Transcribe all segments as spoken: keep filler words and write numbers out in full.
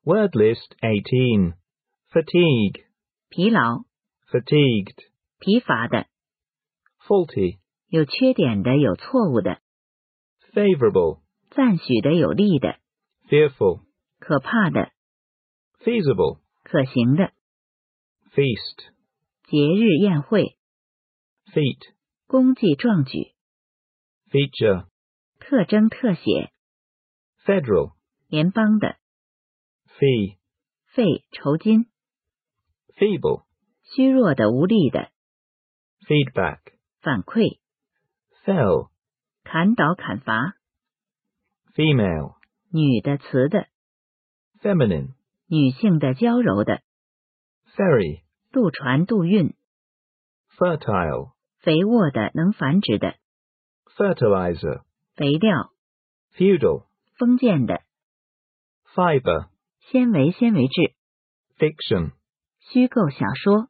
Word list eighteen. Fatigue. 疲劳、 Fatigued. 疲乏的、 Faulty. 有缺点的、有错误的、 Favorable. 赞许的、有利的、 Fearful. 可怕的、 Feasible. 可行的、 Feast. 节日宴会、 Feat. 功绩壮举、 Feature. 特征特写、 Federal. 联邦的、 Fee. 费酬金、 Feeble. 虚弱的、无力的、 Feedback. 反馈、 Fell. 砍倒、砍伐、 Female. 女的、雌的、 Feminine. 女性的、娇柔的、 Ferry. 渡船、渡运、 Fertile. 肥沃的、能繁殖的、 Fertilizer. 肥料、 Feudal. 封建的、 Fiber. 纤维、纤维质、 Fiction. 虚构小说、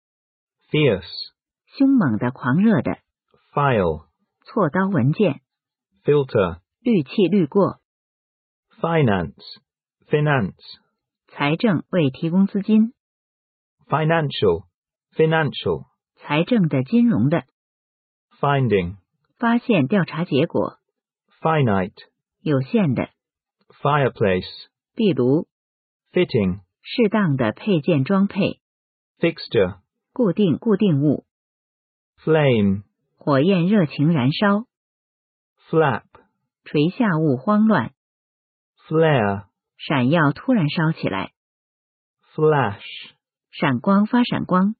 Fierce. 凶猛的、狂热的、 File. 锉刀文件、 Filter. 滤器、滤过、 Finance. Finance. 财政为提供资金、 Financial. Financial. 财政的、金融的、 Finding. 发现、调查结果、 Finite. 有限的、 Fireplace. 壁炉、 Fitting. 适当的配件装配、 Fixture. 固定、固定物、 Flame. 火焰热情燃烧、 Flap. 垂下物慌乱、 Flare. 闪耀突然烧起来、 Flash. 闪光发闪光、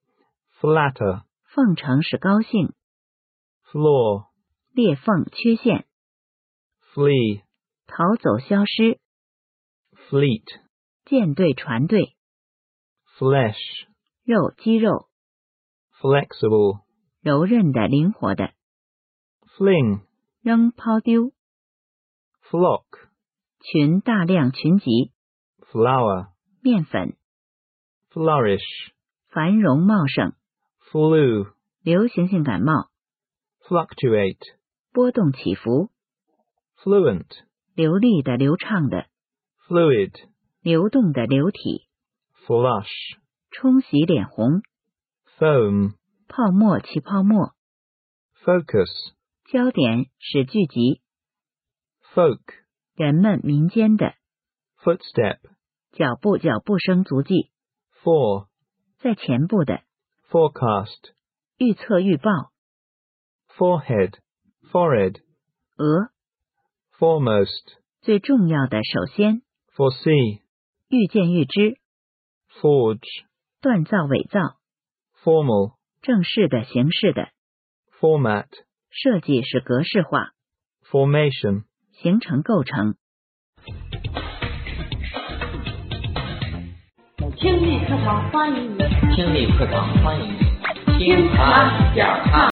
Flatter. 奉承使高兴、 Flaw. 裂缝缺陷、 Flee. 逃走消失、 Fleet. 舰队船队、 Flesh. 肉肌肉、 Flexible. 柔韧的灵活的、 Fling. 扔抛丢、 Flock. 群大量群集、 Flour. 面粉、 Flourish. 繁荣茂盛、 Flu. 流行性感冒、 Fluctuate. 波动起伏、 Fluent. 流利的流畅的、 Fluid. 流动的流体、 Flush. 冲洗脸红、 Foam. 泡沫起泡沫、 Focus. 焦点使聚集、 Folk. 人们民间的、 Footstep. 脚步脚步声足迹、 For. 在前部的、 Forecast. 预测预报、 Forehead. Forehead. 额、 Foremost. 最重要的首先、 Foresee. 预见预知、 Forge. 锻造伪造、 Formal. 正式的形式的、 Format. 设计是格式化、 Formation. 形成构成。 听力课堂欢迎你， 听力课堂欢迎你， 听谈讲唱。